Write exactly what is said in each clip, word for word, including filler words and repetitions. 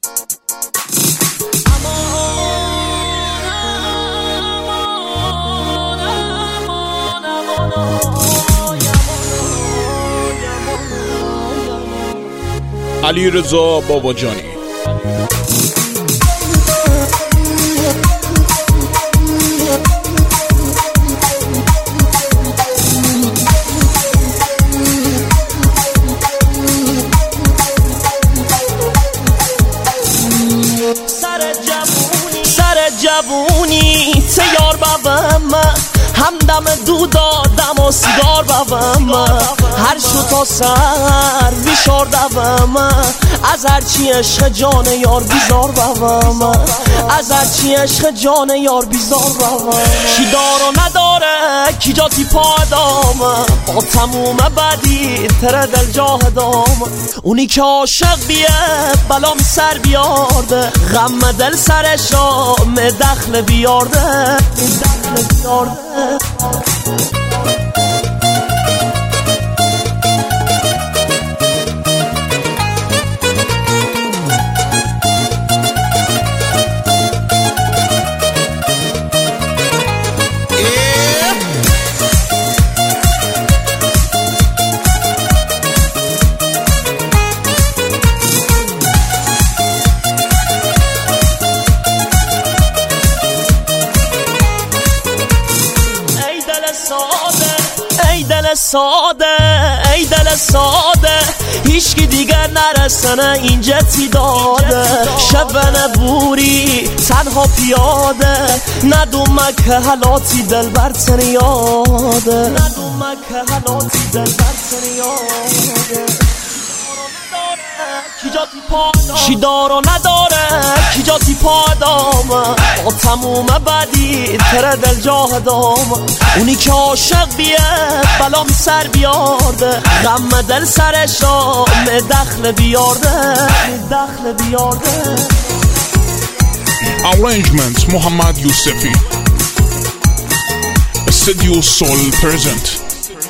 علیرضا باباجانی. سر جوونی تیار بابم همدم دود آدم و سیگار بابم هر شو تا سر بیشار دوم از هرچی عشق جان یار بیزار بابم از هرچی عشق جان یار بیزار بابم کی دار و نداره کی جاتی پادام با تموم بدی تر دل جاه دام اونی که عاشق بیه بلام سر بیارده غم دل سرش آم دخل بیارده دخل بیارده ای دل ساده ای دل ساده هیچکی دیگر نرسنه اینجا تی داده شب نبوری تنها پیاده ندومه که حالاتی دل برتن یاده ندومه که حالاتی دل برتن یاده کی دار و نداره کی جاتی پادام با تموم بدی تر دل جاه دام اونی که عاشق بیه بلام سر بیارده غم دل سرش آم دخل بیارده دخل بیارده. Arrangements محمد یوسفی. Studio Soul present.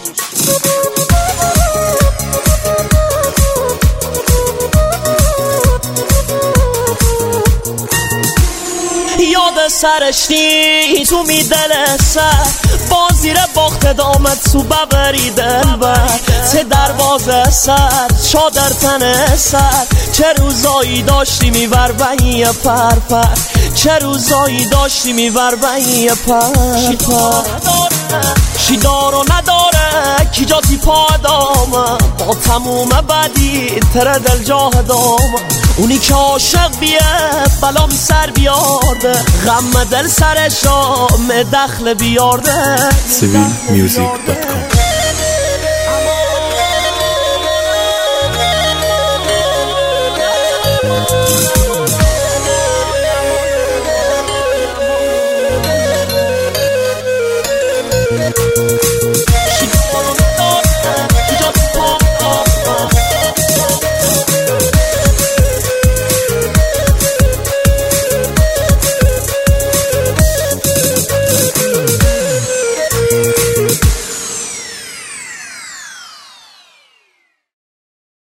یاد سرش نی تو می دل سر با زیر باخت دامت تو ببری دل بر چه دروازه سر چادر تن سر چه روزایی داشتی میور بهی پر پر چه روزایی داشتی میور بهی پر پر کی دار و نداره کی جاتی پادام با تموم بدی تر دل جاه دام اونی که عاشق بیه بلام سر بیارده غم دل سرش آم دخل بیارده. سیویل میوزیک دات کام